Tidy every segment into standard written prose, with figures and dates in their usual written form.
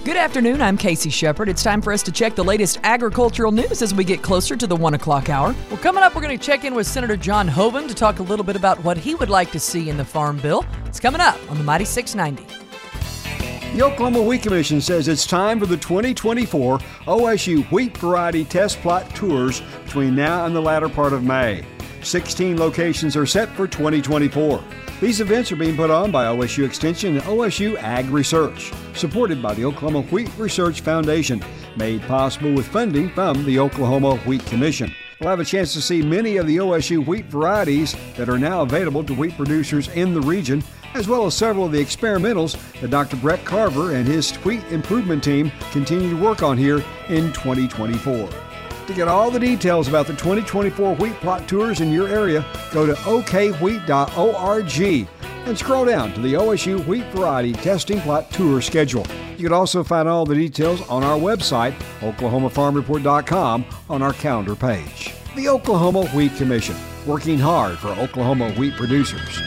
Good afternoon, I'm Casey Shepard. It's time for us to check the latest agricultural news as we get closer to the 1 o'clock hour. Well, coming up, we're going to check in with Senator John Hoeven to talk a little bit about what he would like to see in the Farm Bill. It's coming up on the Mighty 690. The Oklahoma Wheat Commission says it's time for the 2024 OSU Wheat Variety Test Plot Tours between now and the latter part of May. 16 locations are set for 2024. These events are being put on by OSU Extension and OSU Ag Research, supported by the Oklahoma Wheat Research Foundation, made possible with funding from the Oklahoma Wheat Commission. We'll have a chance to see many of the OSU wheat varieties that are now available to wheat producers in the region, as well as several of the experimentals that Dr. Brett Carver and his wheat improvement team continue to work on here in 2024. To get all the details about the 2024 wheat plot tours in your area, go to okwheat.org and scroll down to the OSU Wheat Variety Testing Plot Tour schedule. You can also find all the details on our website, oklahomafarmreport.com, on our calendar page. The Oklahoma Wheat Commission, working hard for Oklahoma wheat producers.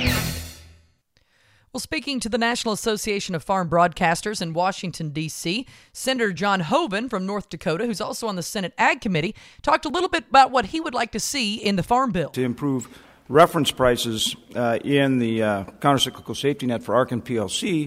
Well, speaking to the National Association of Farm Broadcasters in Washington, D.C., Senator John Hoeven from North Dakota, who's also on the Senate Ag Committee, talked a little bit about what he would like to see in the Farm Bill. To improve reference prices in the countercyclical safety net for Arkin PLC,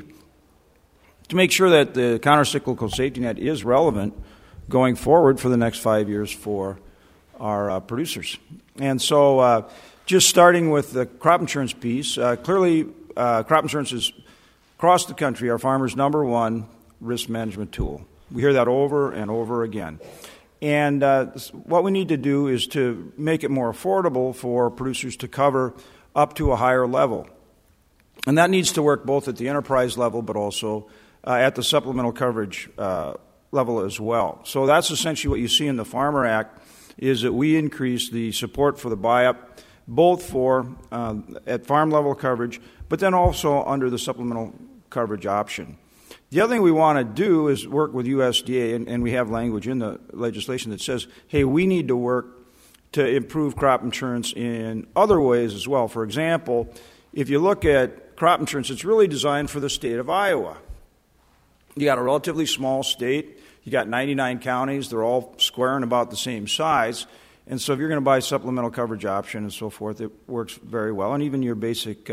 to make sure that the countercyclical safety net is relevant going forward for the next 5 years for our producers. And so just starting with the crop insurance piece, clearly crop insurance is, across the country, our farmers' number one risk management tool. We hear that over and over again. And what we need to do is to make it more affordable for producers to cover up to a higher level. And that needs to work both at the enterprise level but also at the supplemental coverage level as well. So that's essentially what you see in the Farmer Act, is that we increase the support for the buy-up both for at farm level coverage, but then also under the supplemental coverage option. The other thing we want to do is work with USDA, and we have language in the legislation that says, hey, we need to work to improve crop insurance in other ways as well. For example, if you look at crop insurance, it's really designed for the state of Iowa. You got a relatively small state. You got 99 counties. They're all square and about the same size. And so if you're going to buy a supplemental coverage option and so forth, it works very well. And even your basic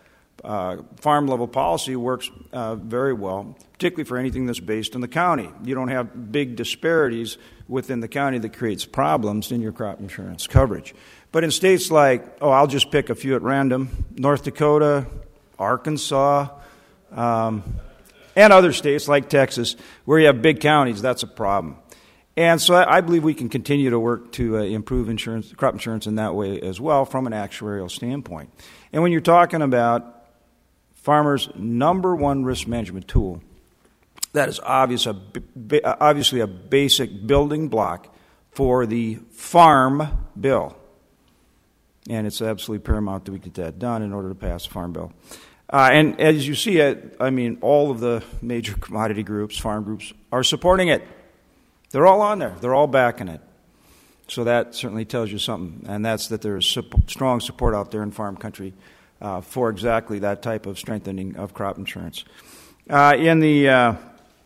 farm-level policy works very well, particularly for anything that's based in the county. You don't have big disparities within the county that creates problems in your crop insurance coverage. But in states like, I'll just pick a few at random, North Dakota, Arkansas, and other states like Texas, where you have big counties, that's a problem. And so I believe we can continue to work to improve crop insurance in that way as well from an actuarial standpoint. And when you're talking about farmers' number one risk management tool, that is obviously a basic building block for the Farm Bill. And it's absolutely paramount that we get that done in order to pass the Farm Bill. And as you see it, all of the major commodity groups, farm groups, are supporting it. They're all on there. They're all backing it. So that certainly tells you something, and that's that there is strong support out there in farm country for exactly that type of strengthening of crop insurance. There's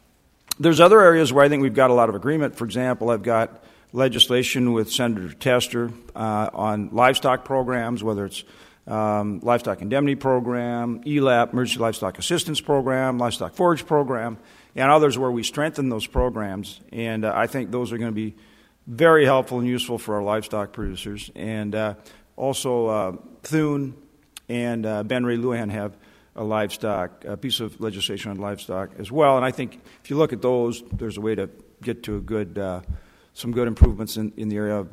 other areas where I think we've got a lot of agreement. For example, I've got legislation with Senator Tester on livestock programs, whether it's Livestock Indemnity Program, ELAP, Emergency Livestock Assistance Program, Livestock Forage Program, and others where we strengthen those programs. And I think those are going to be very helpful and useful for our livestock producers. And also Thune and Ben Ray Lujan have a piece of legislation on livestock as well. And I think if you look at those, there's a way to get to some good improvements in the area of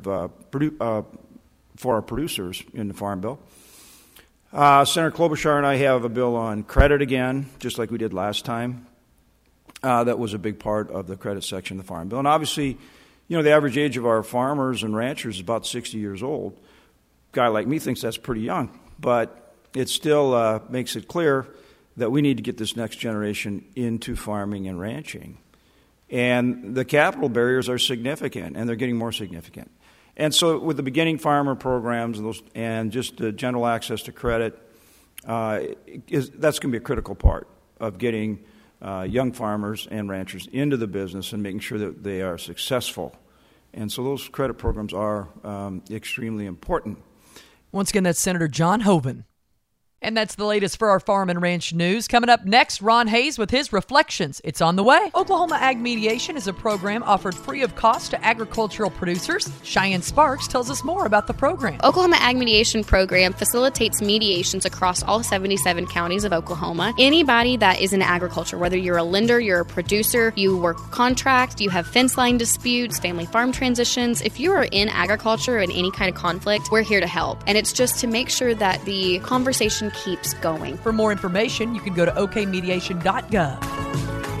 for our producers in the Farm Bill. Senator Klobuchar and I have a bill on credit again, just like we did last time. That was a big part of the credit section of the Farm Bill. And obviously, the average age of our farmers and ranchers is about 60 years old. A guy like me thinks that's pretty young, but it still makes it clear that we need to get this next generation into farming and ranching. And the capital barriers are significant, and they're getting more significant. And so with the beginning farmer programs and just the general access to credit, that's going to be a critical part of getting young farmers and ranchers into the business and making sure that they are successful. And so those credit programs are extremely important. Once again, that's Senator John Hoeven. And that's the latest for our farm and ranch news. Coming up next, Ron Hayes with his Reflections. It's on the way. Oklahoma Ag Mediation is a program offered free of cost to agricultural producers. Cheyenne Sparks tells us more about the program. Oklahoma Ag Mediation Program facilitates mediations across all 77 counties of Oklahoma. Anybody that is in agriculture, whether you're a lender, you're a producer, you work contract, you have fence line disputes, family farm transitions, if you are in agriculture in any kind of conflict, we're here to help. And it's just to make sure that the conversation keeps going. For more information, you can go to okmediation.gov.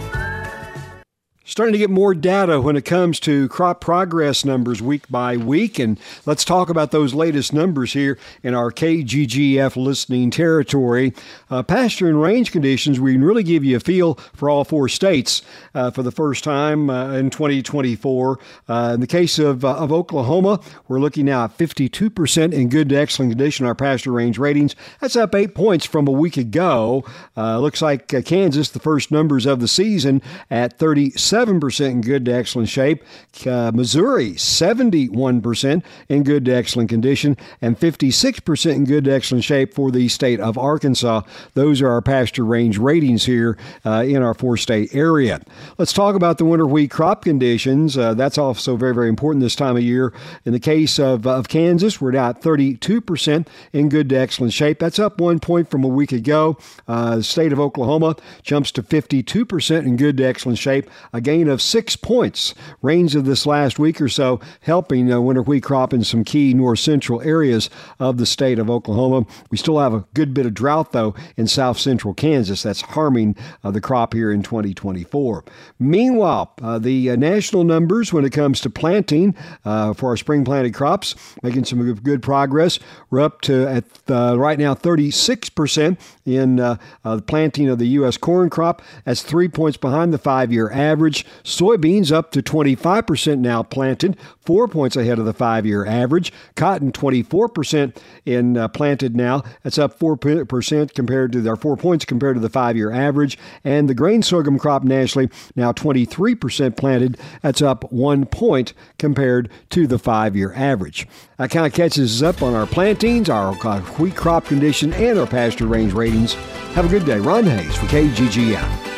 Starting to get more data when it comes to crop progress numbers week by week, and let's talk about those latest numbers here in our KGGF listening territory. Pasture and range conditions, we can really give you a feel for all 4 states for the first time in 2024. In the case of Oklahoma, we're looking now at 52% in good to excellent condition, our pasture range ratings. That's up 8 points from a week ago. Looks like Kansas, the first numbers of the season, at 37% in good to excellent shape. Missouri, 71% in good to excellent condition, and 56% in good to excellent shape for the state of Arkansas. Those are our pasture range ratings here in our 4-state area. Let's talk about the winter wheat crop conditions. That's also very, very important this time of year. In the case of Kansas, we're now at 32% in good to excellent shape. That's up 1 point from a week ago. The state of Oklahoma jumps to 52% in good to excellent shape, a gain of 6 points. Rains of this last week or so helping winter wheat crop in some key north central areas of the state of Oklahoma. We still have a good bit of drought, though, in south central Kansas. That's harming the crop here in 2024. Meanwhile, the national numbers when it comes to planting for our spring planted crops, making some good progress. We're up to, right now, 36% in the planting of the U.S. corn crop. That's 3 points behind the 5-year average. Soybeans up to 25% now planted, 4 points ahead of the 5-year average. Cotton, 24% in planted now. That's up 4% compared to 4 points compared to the 5-year average. And the grain sorghum crop nationally now 23% planted. That's up 1 point compared to the 5-year average. That kind of catches us up on our plantings, our wheat crop condition, and our pasture range ratings. Have a good day. Ron Hayes for KGGF.